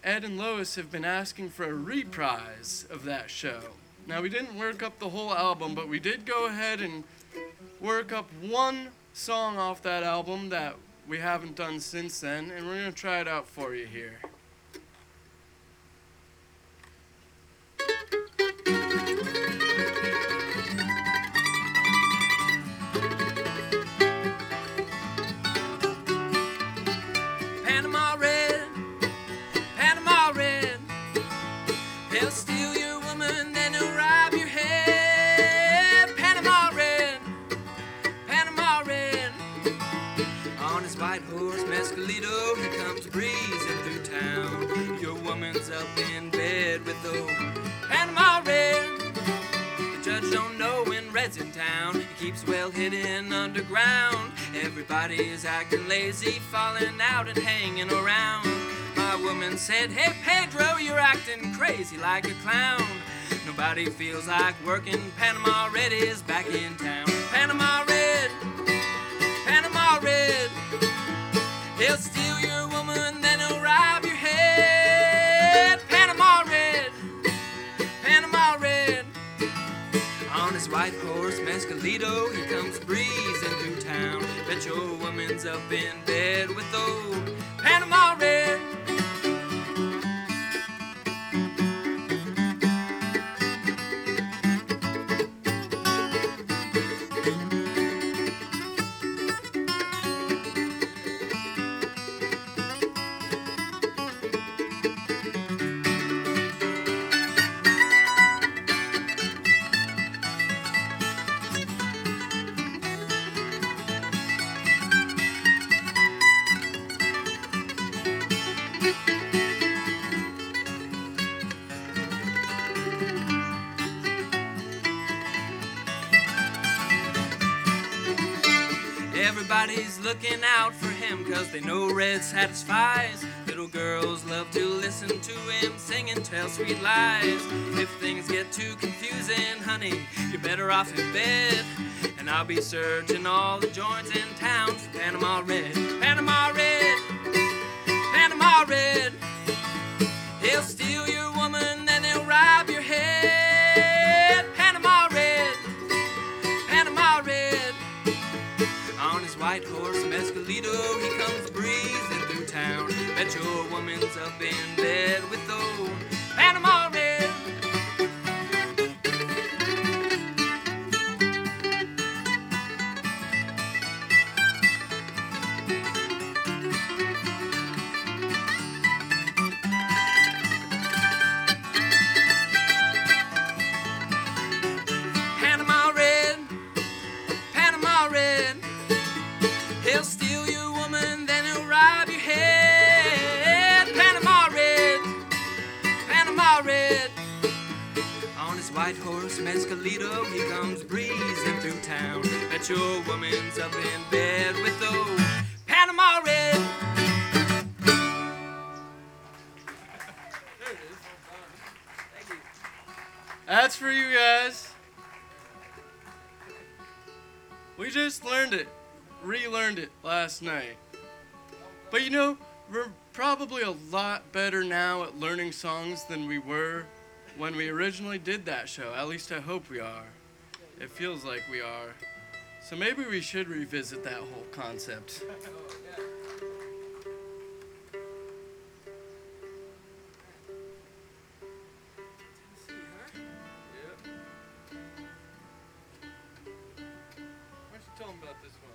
Ed and Lois have been asking for a reprise of that show. Now, we didn't work up the whole album, but we did go ahead and work up one song off that album that we haven't done since then, and we're going to try it out for you here. Panama Red, Panama Red, he'll steal your woman, then he'll rob your head. Panama Red, Panama Red, on his white horse Mescalito, he comes breezing through town. Your woman's up in bed with old Panama Red. The judge don't know when Red's in town. He keeps well hidden underground. Everybody is acting lazy, falling out and hanging around. My woman said, hey Pedro, you're acting crazy like a clown. Nobody feels like working. Panama Red is back in town. Panama Red, Panama Red, he'll steal your woman, then he'll rob your head. Panama Red, Panama Red, on his white horse Mescalito, he comes breezing through town. Bet your woman's up in bed with old Panama Red. Everybody's looking out for him, cause they know Red satisfies. Little girls love to listen to him sing and tell sweet lies. If things get too confusing, honey, you're better off in bed. And I'll be searching all the joints in town for Panama Red. Panama Red, Panama Red, he'll steal your woman, then he'll rob your head. Panama Red, Panama Red, on his white horse Mescalito, he comes breezing through town. Bet your woman's up in bed with old Panama Red. Panama Red, Panama Red, he'll steal your woman, then he'll rob your head. Panama Red, Panama Red, on his white horse Mescalito, he comes breezing through town. Bet your woman's up in bed with old Panama Red. That's for you guys. We just learned it, relearned it last night. But you know, we're probably a lot better now at learning songs than we were when we originally did that show. At least I hope we are. It feels like we are. So maybe we should revisit that whole concept. Why don't you tell them about this one?